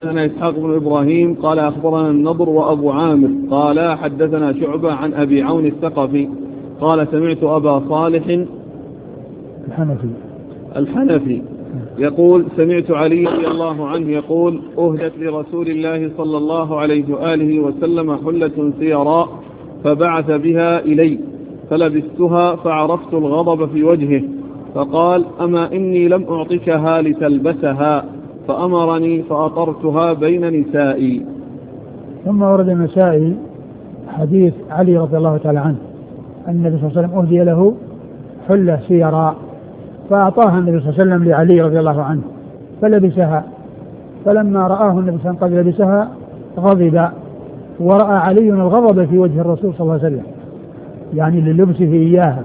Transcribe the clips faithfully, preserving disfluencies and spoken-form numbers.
حدثنا إسحاق بن إبراهيم قال أخبرنا النضر وأبو عامر قال حدثنا شعبة عن أبي عون الثقفي قال سمعت أبا صالح الحنفي الحنفي يقول سمعت علي رضي الله عنه يقول أهدت لرسول الله صلى الله عليه وآله وسلم حلة سيراء فبعث بها إلي فلبستها فعرفت الغضب في وجهه فقال أما إني لم أعطكها لتلبسها فأمرني فأطرتها بين نسائي. ثم ورد النسائي حديث علي رضي الله تعالى عنه أن النبي صلى الله عليه وسلم أهدي له حلة سيراء فأعطاها النبي صلى الله عليه وسلم لعلي رضي الله عنه فلبسها، فلما رآه النبي صلى الله عليه وسلم قد لبسها غضب، ورأى علي الغضب في وجه الرسول صلى الله عليه وسلم يعني للبسه إياها،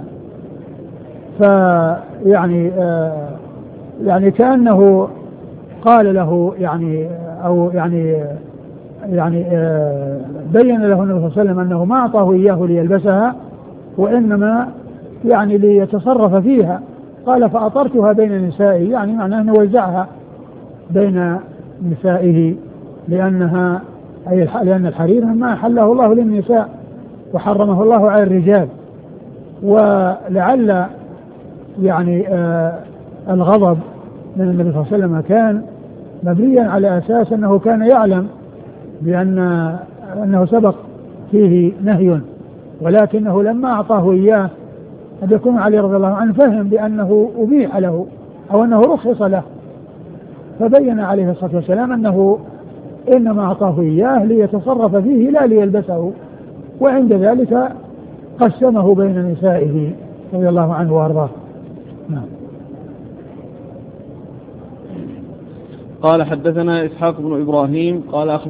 فيعني آه يعني كأنه قال له يعني أو يعني يعني آه بين له النبي صلى الله عليه وسلم أنه ما أعطاه إياه ليلبسها وإنما يعني ليتصرف فيها. قال فأطرتها بين نسائي يعني معناه أنه وزعها بين نسائه لأنها أي لأن الحرير ما حله الله للنساء وحرمه الله على الرجال. ولعل يعني آه الغضب من النبي صلى الله عليه وسلم كان مبنيا على أساس أنه كان يعلم بأن أنه سبق فيه نهي، ولكنه لما أعطاه إياه قد يكون علي رضي الله عنه فهم بأنه أبيح له أو أنه رخص له، فبين عليه الصلاة والسلام أنه إنما أعطاه إياه ليتصرف فيه لا ليلبسه، وعند ذلك قسمه بين نسائه رضي الله عنه وأرضاه. نعم. قال حدثنا إسحاق بن إبراهيم قال